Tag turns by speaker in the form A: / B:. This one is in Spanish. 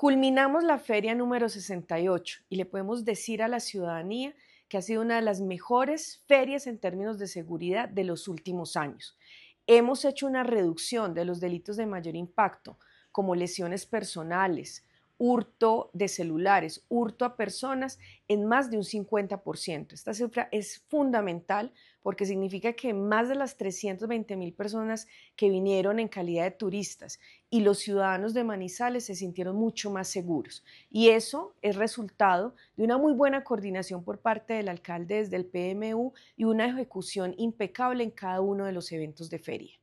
A: Culminamos la feria número 68 y le podemos decir a la ciudadanía que ha sido una de las mejores ferias en términos de seguridad de los últimos años. Hemos hecho una reducción de los delitos de mayor impacto, como lesiones personales, hurto de celulares, hurto a personas, en más de un 50%. Esta cifra es fundamental porque significa que más de las 320.000 personas que vinieron en calidad de turistas y los ciudadanos de Manizales se sintieron mucho más seguros. Y eso es resultado de una muy buena coordinación por parte del alcalde desde el PMU y una ejecución impecable en cada uno de los eventos de feria.